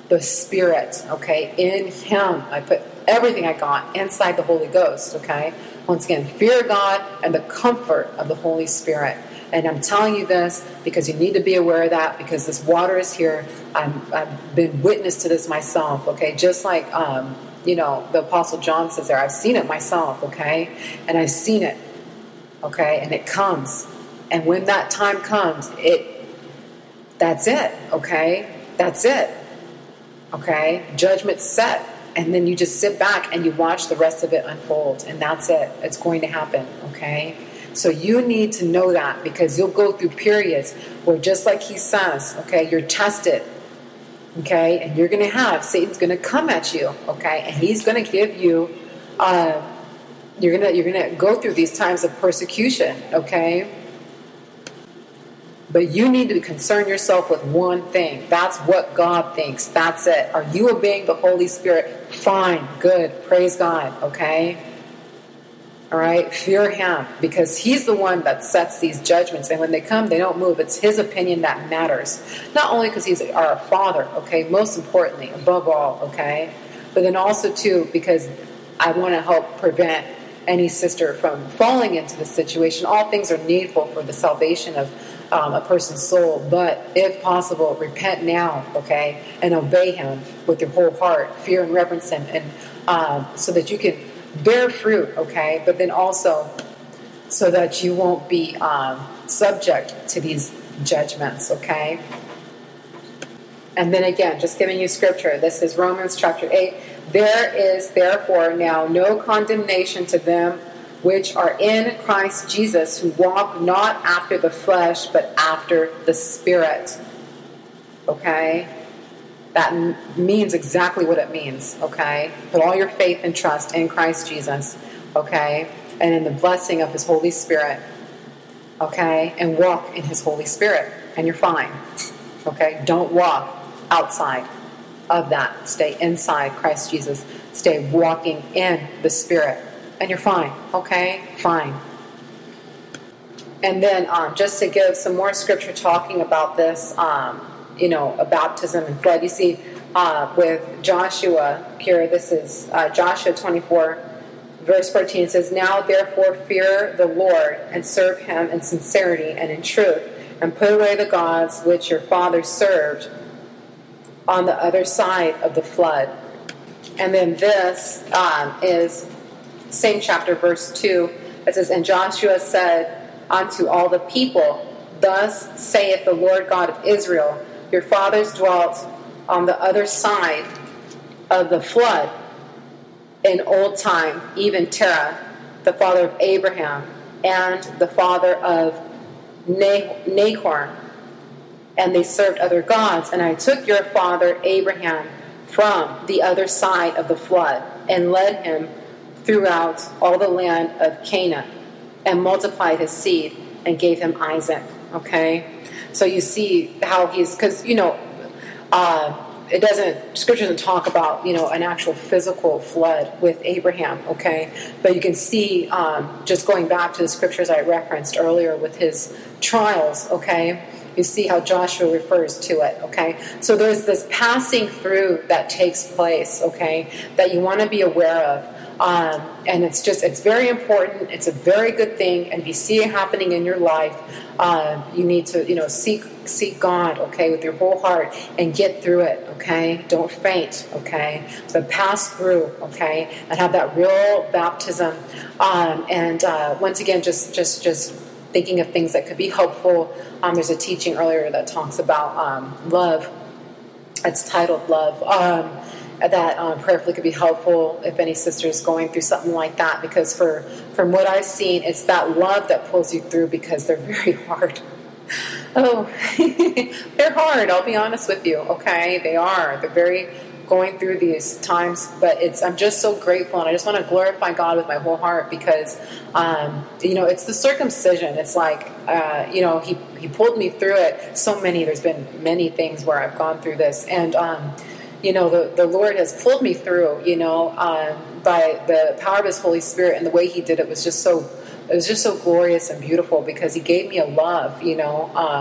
the Spirit, okay? In Him, I put everything I got inside the Holy Ghost, okay? Once again, fear of God and the comfort of the Holy Spirit. And I'm telling you this because you need to be aware of that, because this water is here. I'm, I've been witness to this myself, okay? Just like, um, you know, the Apostle John says there, I've seen it myself, okay? And I've seen it, okay? And it comes. And when that time comes, it, that's it, okay? That's it. Okay, judgment's set, and then you just sit back and you watch the rest of it unfold, and that's it. It's going to happen, okay? So you need to know that, because you'll go through periods where, just like he says, okay, you're tested, okay, and you're going to have, Satan's going to come at you, okay, and he's going to give you, uh, you're going to you're going to go through these times of persecution, okay? But you need to concern yourself with one thing. That's what God thinks. That's it. Are you obeying the Holy Spirit? Fine. Good. Praise God. Okay? All right? Fear Him, because He's the one that sets these judgments. And when they come, they don't move. It's His opinion that matters. Not only because He's our Father, okay? Most importantly, above all, okay? But then also, too, because I want to help prevent any sister from falling into the situation. All things are needful for the salvation of Um, a person's soul, but if possible, repent now, okay, and obey Him with your whole heart, fear and reverence Him, and um, so that you can bear fruit, okay, but then also so that you won't be um, subject to these judgments, okay. And then again, just giving you scripture, this is Romans chapter eight. There is therefore now no condemnation to them which are in Christ Jesus, who walk not after the flesh, but after the Spirit. Okay? That m- means exactly what it means. Okay? Put all your faith and trust in Christ Jesus. Okay? And in the blessing of His Holy Spirit. Okay? And walk in His Holy Spirit. And you're fine. Okay? Don't walk outside of that. Stay inside Christ Jesus. Stay walking in the Spirit. And you're fine, okay? Fine. And then um, just to give some more scripture talking about this, um, you know, a baptism and flood. You see, uh, with Joshua here, this is uh, Joshua twenty-four, verse fourteen. It says, now therefore fear the Lord, and serve Him in sincerity and in truth, and put away the gods which your fathers served on the other side of the flood. And then this um, is same chapter, verse two. It says, and Joshua said unto all the people, thus saith the Lord God of Israel, your fathers dwelt on the other side of the flood in old time, even Terah, the father of Abraham, and the father of Nahor, and they served other gods. And I took your father Abraham from the other side of the flood, and led him throughout all the land of Canaan, and multiplied his seed, and gave him Isaac. Okay? So you see how he's, because, you know, uh, it doesn't, Scripture doesn't talk about, you know, an actual physical flood with Abraham, okay? But you can see, um, just going back to the Scriptures I referenced earlier with his trials, okay? You see how Joshua refers to it, okay? So there's this passing through that takes place, okay, that you want to be aware of. Um, and it's just, it's very important. It's a very good thing. And if you see it happening in your life, uh, you need to, you know, seek seek God, okay, with your whole heart, and get through it, okay? Don't faint, okay? But pass through, okay? And have that real baptism. Um, and uh, once again, just just just thinking of things that could be helpful. Um, there's a teaching earlier that talks about um, love. It's titled Love. Um, that um, prayerfully could be helpful if any sister is going through something like that, because for from what I've seen, it's that love that pulls you through, because they're very hard. Oh, they're hard, I'll be honest with you, okay? They are. They're very going through these times, but it's I'm just so grateful, and I just want to glorify God with my whole heart, because, um, you know, it's the circumcision. It's like, uh, you know, he, he pulled me through it. So many, there's been many things where I've gone through this, and, um, you know, the, the Lord has pulled me through, you know, uh, by the power of His Holy Spirit, and the way He did it was just so, it was just so glorious and beautiful, because He gave me a love, you know, um,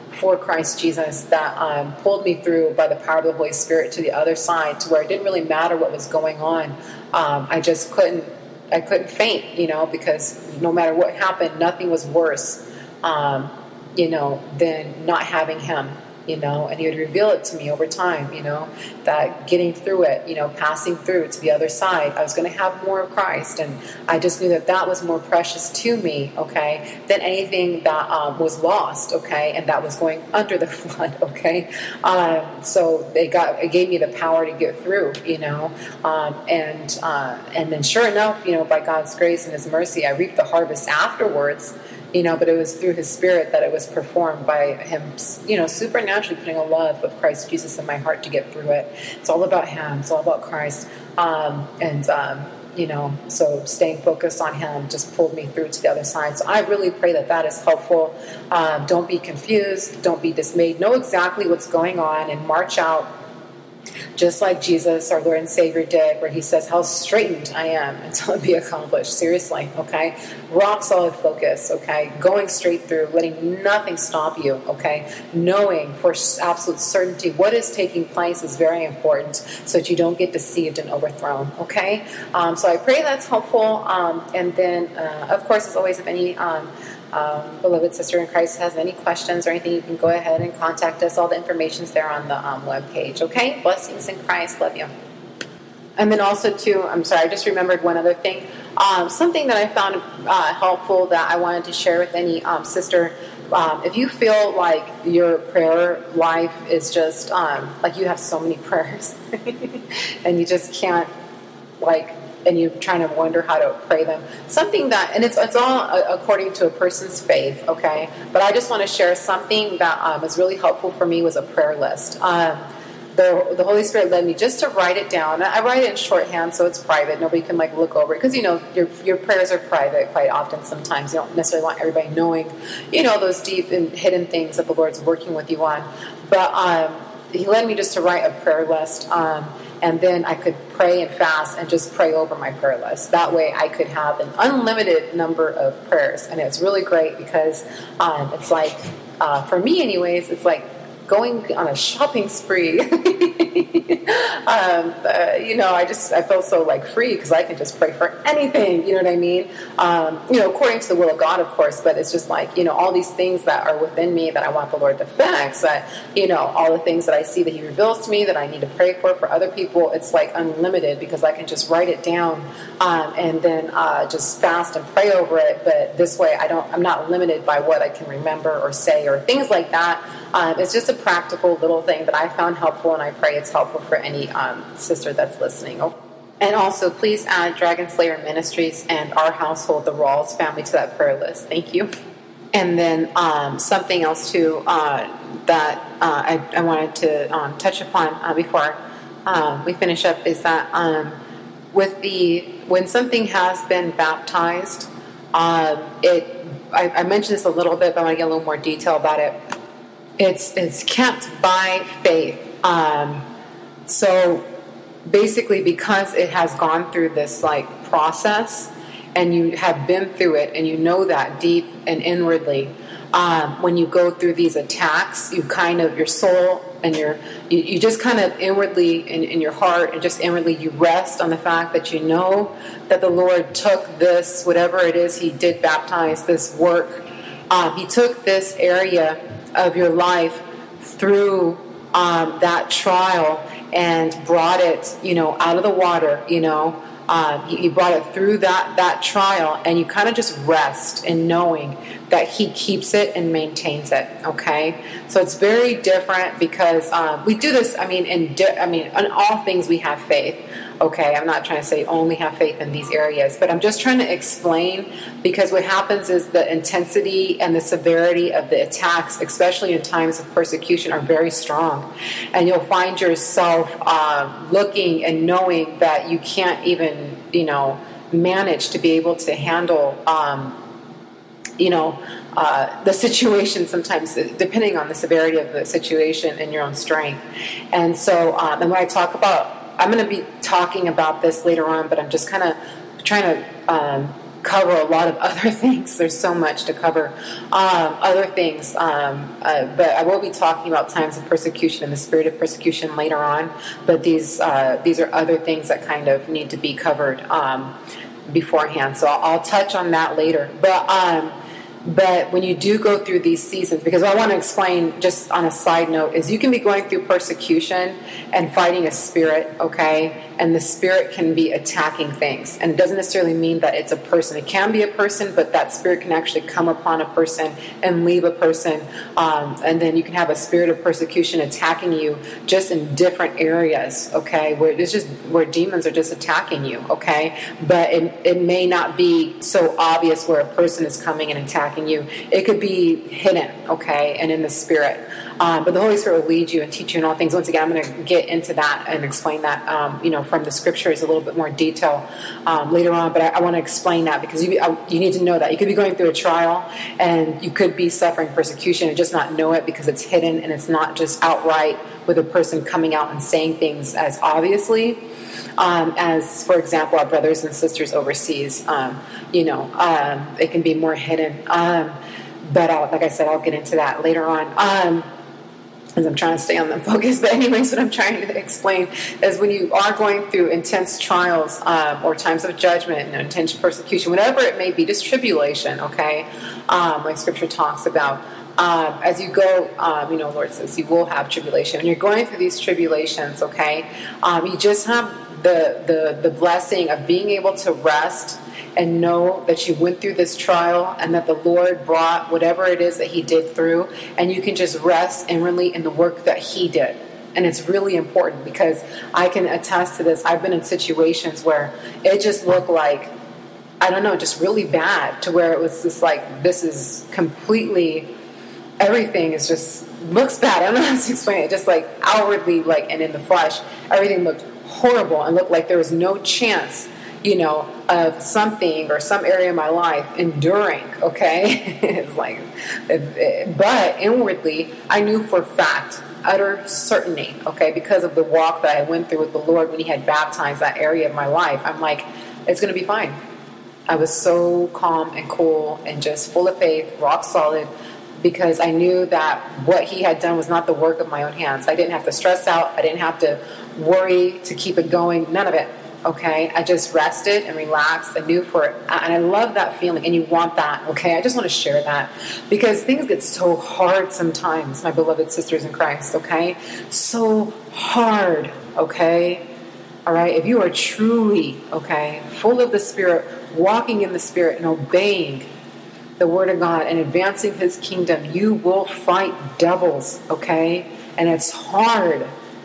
for Christ Jesus that um, pulled me through by the power of the Holy Spirit to the other side, to where it didn't really matter what was going on. Um, I just couldn't, I couldn't faint, you know, because no matter what happened, nothing was worse, um, you know, than not having him. You know, and he would reveal it to me over time, you know, that getting through it, you know, passing through to the other side, I was going to have more of Christ. And I just knew that that was more precious to me, okay, than anything that um, was lost, okay, and that was going under the flood, okay. Um, so it got, it gave me the power to get through, you know, um, and, uh, and then sure enough, you know, by God's grace and his mercy, I reaped the harvest afterwards. You know, but it was through his Spirit that it was performed by him, you know, supernaturally putting a love of Christ Jesus in my heart to get through it. It's all about him. It's all about Christ. Um, and, um, you know, so staying focused on him just pulled me through to the other side. So I really pray that that is helpful. Um, don't be confused. Don't be dismayed. Know exactly what's going on and march out. Just like Jesus, our Lord and Savior, did, where he says, how straitened I am until it be accomplished. Seriously, okay? Rock solid focus, okay? Going straight through, letting nothing stop you, okay? Knowing for absolute certainty what is taking place is very important so that you don't get deceived and overthrown, okay? Um, so I pray that's helpful. Um, and then, uh, of course, as always, if any... Um, Um, beloved sister in Christ has any questions or anything, you can go ahead and contact us. All the information's there on the um, webpage. Okay? Blessings in Christ. Love you. And then also, too, I'm sorry, I just remembered one other thing. Um, something that I found uh, helpful that I wanted to share with any um, sister. Um, if you feel like your prayer life is just, um, like you have so many prayers and you just can't, like, and you're trying to wonder how to pray them. Something that, and it's it's all according to a person's faith, okay? But I just want to share something that um, was really helpful for me was a prayer list. Um, the the Holy Spirit led me just to write it down. I write it in shorthand, so it's private. Nobody can like look over it because you know your your prayers are private quite often. Sometimes you don't necessarily want everybody knowing, you know, those deep and hidden things that the Lord's working with you on. But um, He led me just to write a prayer list. Um, And then I could pray and fast and just pray over my prayer list. That way I could have an unlimited number of prayers. And it's really great because um, it's like, uh, for me anyways, it's like going on a shopping spree. um, uh, you know, I just, I feel so like free because I can just pray for anything, you know what I mean? Um, you know, according to the will of God, of course, but it's just like, you know, all these things that are within me that I want the Lord to fix, that, you know, all the things that I see that he reveals to me that I need to pray for, for other people, it's like unlimited because I can just write it down um, and then uh, just fast and pray over it. But this way I don't, I'm not limited by what I can remember or say or things like that. Um, it's just a practical little thing that I found helpful, and I pray it's helpful for any um, sister that's listening. Oh. And also, please add Dragon Slayer Ministries and our household, the Rawls family, to that prayer list. Thank you. And then um, something else, too, uh, that uh, I, I wanted to um, touch upon uh, before um, we finish up is that um, with the when something has been baptized, uh, it I, I mentioned this a little bit, but I want to get a little more detail about it. It's it's kept by faith. Um, so basically, because it has gone through this like process, and you have been through it, and you know that deep and inwardly, um, when you go through these attacks, you kind of your soul and your you, you just kind of inwardly in, in your heart and just inwardly you rest on the fact that you know that the Lord took this, whatever it is He did baptize, this work. Um, he took this area of your life through um, that trial and brought it, you know, out of the water, you know. Um, he, he brought it through that, that trial, and you kind of just rest in knowing that He keeps it and maintains it, okay? So it's very different because um, we do this, I mean, in di- I mean, in all things we have faith, okay? I'm not trying to say only have faith in these areas, but I'm just trying to explain because what happens is the intensity and the severity of the attacks, especially in times of persecution, are very strong. And you'll find yourself uh, looking and knowing that you can't even, you know, manage to be able to handle um, you know, uh, the situation sometimes, depending on the severity of the situation and your own strength. And so, um, and when I talk about, I'm going to be talking about this later on, but I'm just kind of trying to um, cover a lot of other things. There's so much to cover. Um, other things, um, uh, but I will be talking about times of persecution and the spirit of persecution later on. But these uh, these are other things that kind of need to be covered um, beforehand. So I'll, I'll touch on that later. But um, but when you do go through these seasons, because I want to explain just on a side note, is you can be going through persecution and fighting a spirit, okay? And the spirit can be attacking things. And it doesn't necessarily mean that it's a person. It can be a person, but that spirit can actually come upon a person and leave a person. Um, and then you can have a spirit of persecution attacking you just in different areas, okay? Where it's just where demons are just attacking you, okay? But it, it may not be so obvious where a person is coming and attacking you. It could be hidden, okay, and in the spirit. Um, but the Holy Spirit will lead you and teach you in all things. Once again, I'm going to get into that and explain that, um, you know, from the scriptures a little bit more detail um, later on. But I, I want to explain that because you I, you need to know that. You could be going through a trial and you could be suffering persecution and just not know it because it's hidden and it's not just outright with a person coming out and saying things as obviously um, as, for example, our brothers and sisters overseas. Um, you know, um, it can be more hidden. Um, but I'll, like I said, I'll get into that later on. Um, As I'm trying to stay on the focus. But anyways, what I'm trying to explain is when you are going through intense trials um, or times of judgment and intense persecution, whatever it may be, just tribulation, okay, um, like Scripture talks about, um, as you go, um, you know, Lord says you will have tribulation. When you're going through these tribulations, okay, um, you just have the, the, the blessing of being able to rest and know that you went through this trial and that the Lord brought whatever it is that he did through, and you can just rest inwardly in the work that he did. And it's really important because I can attest to this. I've been in situations where it just looked like, I don't know, just really bad, to where it was just like, this is completely, everything is just, looks bad. I don't know how to explain it. Just like outwardly, like, and in the flesh, everything looked horrible and looked like there was no chance, you know, of something or some area of my life enduring, okay? It's like, but inwardly, I knew for a fact, utter certainty, okay, because of the walk that I went through with the Lord when he had baptized that area of my life. I'm like, it's going to be fine. I was so calm and cool and just full of faith, rock solid, because I knew that what he had done was not the work of my own hands. I didn't have to stress out. I didn't have to worry to keep it going. None of it. Okay, I just rested and relaxed and knew for it. And I love that feeling, and you want that, okay? I just want to share that because things get so hard sometimes, my beloved sisters in Christ, okay? So hard, okay? All right, if you are truly, okay, full of the Spirit, walking in the Spirit and obeying the Word of God and advancing his kingdom, you will fight devils, okay? And it's hard,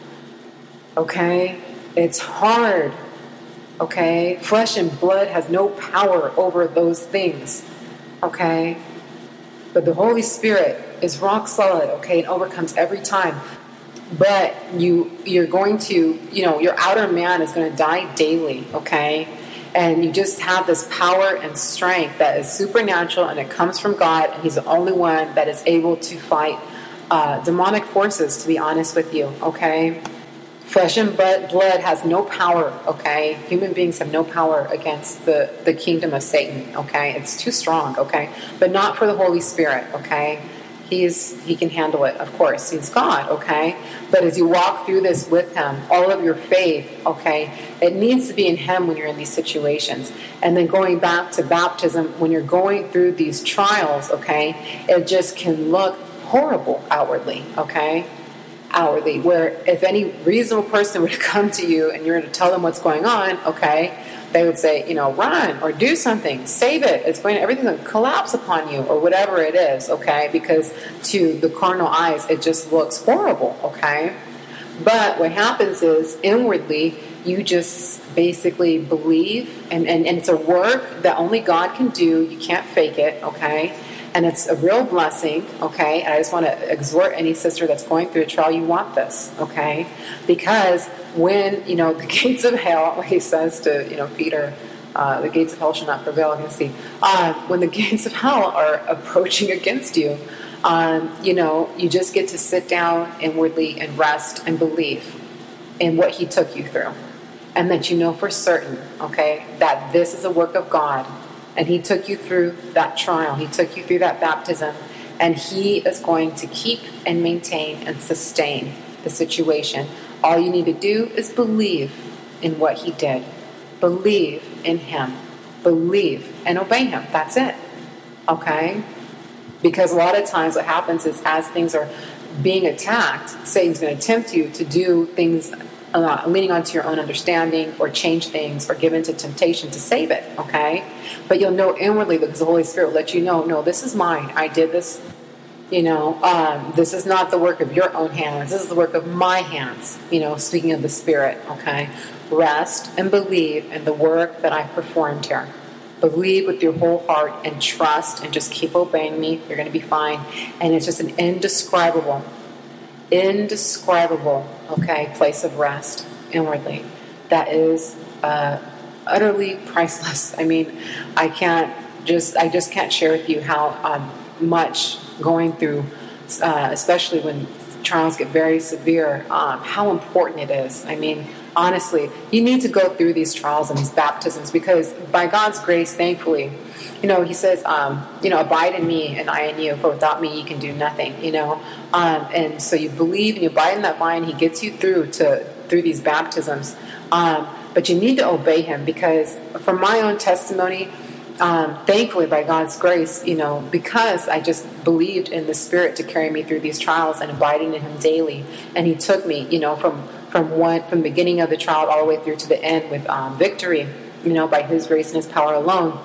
okay? It's hard. Okay, flesh and blood has no power over those things, okay? But the Holy Spirit is rock solid, okay, and overcomes every time. But you, you're going to, you know, your outer man is going to die daily, okay? And you just have this power and strength that is supernatural, and it comes from God, and he's the only one that is able to fight uh, demonic forces, to be honest with you, okay? Flesh and blood has no power, okay? Human beings have no power against the, the kingdom of Satan, okay? It's too strong, okay? But not for the Holy Spirit, okay? He's, he can handle it, of course. He's God, okay? But as you walk through this with him, all of your faith, okay, it needs to be in him when you're in these situations. And then going back to baptism, when you're going through these trials, okay, it just can look horrible outwardly, okay? Outwardly, where if any reasonable person were to come to you and you're to tell them what's going on, okay, they would say, you know, run or do something, save it. It's going to, everything's going to collapse upon you or whatever it is, okay, because to the carnal eyes, it just looks horrible, okay. But what happens is inwardly, you just basically believe, and, and, and it's a work that only God can do. You can't fake it, okay. And it's a real blessing, okay? And I just want to exhort any sister that's going through a trial, you want this, okay? Because when, you know, the gates of hell, like he says to, you know, Peter, uh, the gates of hell shall not prevail against thee. Uh, when the gates of hell are approaching against you, um, you know, you just get to sit down inwardly and rest and believe in what he took you through. And that you know for certain, okay, that this is a work of God. and he took you through that trial. He took you through that baptism, and he is going to keep and maintain and sustain the situation. All you need to do is believe in what he did. Believe in him. Believe and obey him. That's it. Okay? Because a lot of times what happens is as things are being attacked, Satan's going to tempt you to do things uh, leaning onto your own understanding or change things or give into temptation to save it, okay? But you'll know inwardly because the Holy Spirit will let you know, no, this is mine. I did this, you know, um, this is not the work of your own hands. This is the work of my hands, you know, speaking of the Spirit, okay? Rest and believe in the work that I performed here. Believe with your whole heart and trust and just keep obeying me. You're going to be fine. And it's just an indescribable, indescribable, okay, place of rest inwardly that is uh, utterly priceless. I mean, I can't just, I just can't share with you how um, much going through, uh, especially when trials get very severe, um, how important it is. I mean, honestly, you need to go through these trials and these baptisms because by God's grace, thankfully, you know, he says, um, you know, abide in me and I in you, for without me you can do nothing, you know. Um, and so you believe and you abide in that vine, he gets you through to through these baptisms. Um, but you need to obey him because from my own testimony, um, thankfully by God's grace, you know, because I just believed in the Spirit to carry me through these trials and abiding in him daily. And he took me, you know, from from one from the beginning of the trial all the way through to the end with um, victory, you know, by his grace and his power alone.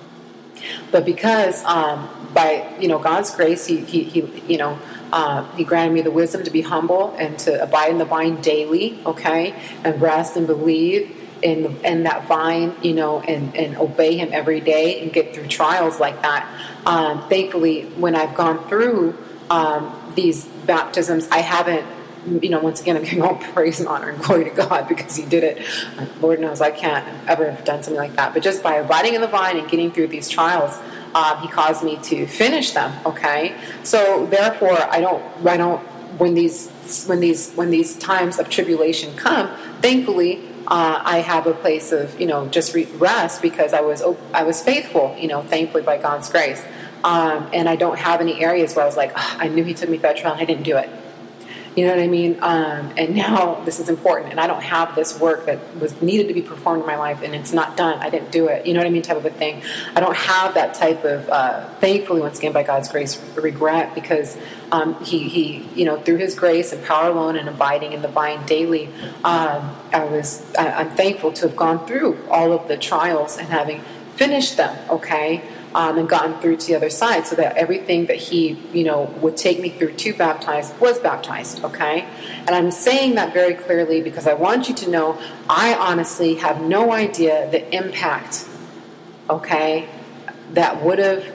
But because um, by, you know, God's grace, he, he, he you know, uh, he granted me the wisdom to be humble and to abide in the vine daily, okay, and rest and believe in, in that vine, you know, and, and obey him every day and get through trials like that. Um, thankfully, when I've gone through um, these baptisms, I haven't, you know, once again, I'm giving all praise and honor and glory to God because he did it. Lord knows I can't ever have done something like that. But just by abiding in the vine and getting through these trials, um, he caused me to finish them. Okay, so therefore, I don't, I don't. When these, when these, when these times of tribulation come, thankfully, uh, I have a place of, you know, just rest because I was, I was faithful. You know, thankfully by God's grace, um, and I don't have any areas where I was like, oh, I knew he took me through that trial and I didn't do it. You know what I mean? Um, and now this is important, and I don't have this work that was needed to be performed in my life, and it's not done. I didn't do it. You know what I mean? Type of a thing. I don't have that type of, uh, thankfully, once again, by God's grace, regret because um, he, he, you know, through his grace and power alone and abiding in the vine daily, um, I was, I, I'm thankful to have gone through all of the trials and having finished them. Okay. Um, and gotten through to the other side so that everything that he, you know, would take me through to baptize was baptized, okay? And I'm saying that very clearly because I want you to know I honestly have no idea the impact, okay, that would have,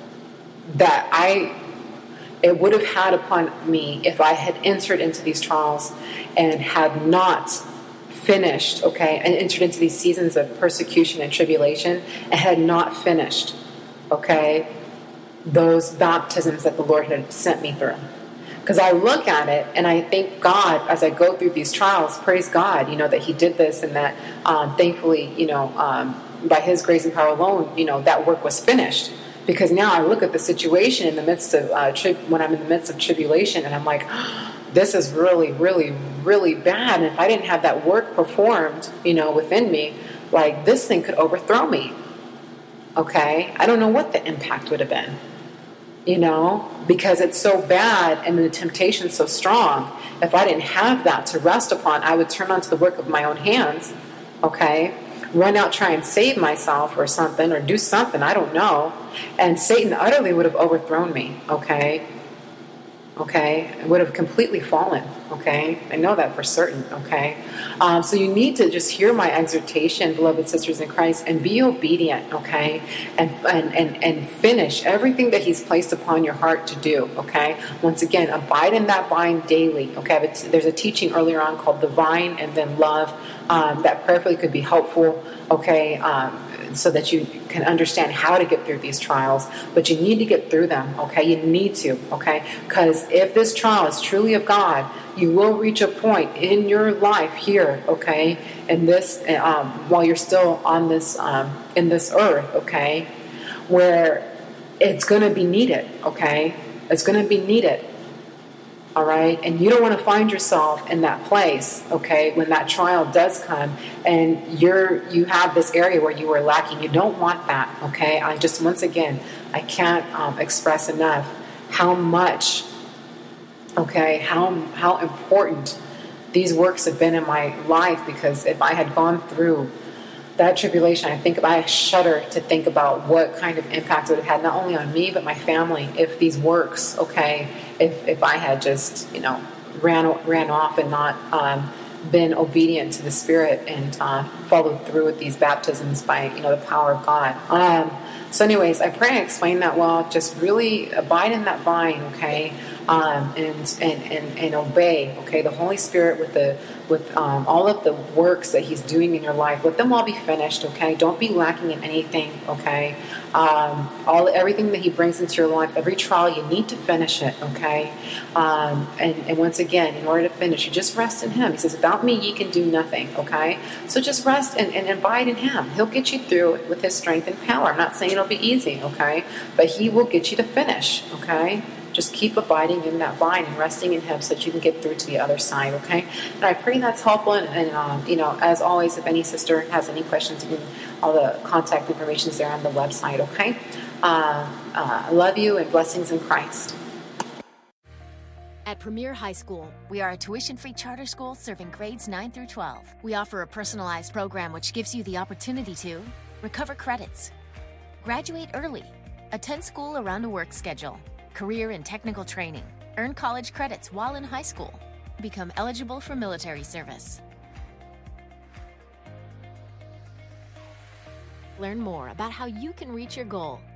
that I, it would have had upon me if I had entered into these trials and had not finished, okay, and entered into these seasons of persecution and tribulation and had not finished, okay, those baptisms that the Lord had sent me through. Because I look at it and I thank God as I go through these trials, praise God, you know, that he did this and that um, thankfully, you know, um, by his grace and power alone, you know, that work was finished. Because now I look at the situation in the midst of, uh, tri- when I'm in the midst of tribulation and I'm like, oh, this is really, really, really bad. And if I didn't have that work performed, you know, within me, like this thing could overthrow me. Okay, I don't know what the impact would have been, you know, because it's so bad and the temptation's so strong. If I didn't have that to rest upon, I would turn onto the work of my own hands, okay, run out, try and save myself or something or do something, I don't know, and Satan utterly would have overthrown me, okay, okay, I would have completely fallen, okay, I know that for certain, okay, um, so you need to just hear my exhortation, beloved sisters in Christ, and be obedient, okay, and, and, and, and finish everything that he's placed upon your heart to do, okay, once again, abide in that vine daily, okay, there's a teaching earlier on called the vine and then love, um, that prayerfully could be helpful, okay, um, so that you can understand how to get through these trials, but you need to get through them, okay? You need to, okay? Because if this trial is truly of God, you will reach a point in your life here, okay, in this, um, while you're still on this, um, in this earth, okay, where it's going to be needed, okay? It's going to be needed, all right? And you don't want to find yourself in that place, okay, when that trial does come and you're you have this area where you are lacking. You don't want that, okay? I just, once again, I can't um, express enough how much, okay, how how important these works have been in my life, because if I had gone through that tribulation, I think about, I shudder to think about what kind of impact it would have had not only on me but my family if these works, okay, if if I had just, you know, ran ran off and not um, been obedient to the Spirit and uh, followed through with these baptisms by, you know, the power of God. Um, so anyways, I pray I explained that well. Just really abide in that vine, okay, um, and, and, and, and obey, okay, the Holy Spirit with the with um, all of the works that He's doing in your life. Let them all be finished, okay? Don't be lacking in anything, okay? Um, all everything that He brings into your life, every trial, you need to finish it, okay? Um, and, and once again, in order to finish, you just rest in Him. He says, without me, ye can do nothing, okay? So just rest and, and abide in Him. He'll get you through it with His strength and power. I'm not saying it'll be easy, okay? But He will get you to finish, okay? Just keep abiding in that vine and resting in Him so that you can get through to the other side, okay? And I pray that's helpful. And, and um, you know, as always, if any sister has any questions, you can, all the contact information is there on the website, okay? Uh, uh, I love you and blessings in Christ. At Premier High School, we are a tuition-free charter school serving grades nine through twelve. We offer a personalized program which gives you the opportunity to recover credits, graduate early, attend school around a work schedule, career and technical training, earn college credits while in high school, become eligible for military service. Learn more about how you can reach your goal